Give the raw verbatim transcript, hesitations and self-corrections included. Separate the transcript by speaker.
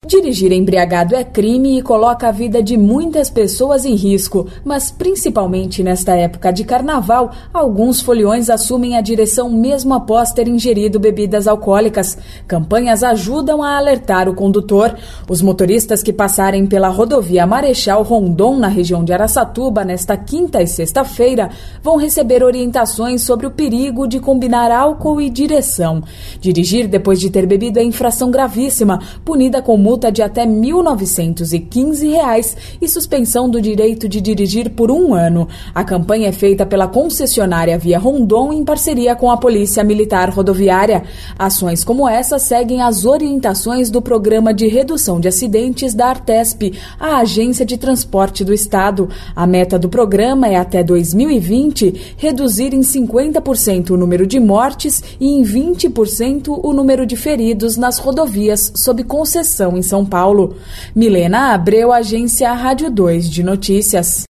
Speaker 1: Dirigir embriagado é crime e coloca a vida de muitas pessoas em risco, mas principalmente nesta época de carnaval, alguns foliões assumem a direção mesmo após ter ingerido bebidas alcoólicas. Campanhas ajudam a alertar o condutor. Os motoristas que passarem pela rodovia Marechal Rondon, na região de Araçatuba, nesta quinta e sexta-feira, vão receber orientações sobre o perigo de combinar álcool e direção. Dirigir depois de ter bebido é infração gravíssima, punida com multa de até mil novecentos e quinze reais e suspensão do direito de dirigir por um ano. A campanha é feita pela concessionária Via Rondon em parceria com a Polícia Militar Rodoviária. Ações como essa seguem as orientações do Programa de Redução de Acidentes da Artesp, a Agência de Transporte do Estado. A meta do programa é, até dois mil e vinte, reduzir em cinquenta por cento o número de mortes e em vinte por cento o número de feridos nas rodovias sob concessão em São Paulo. Milena Abreu, Agência Rádio dois de Notícias.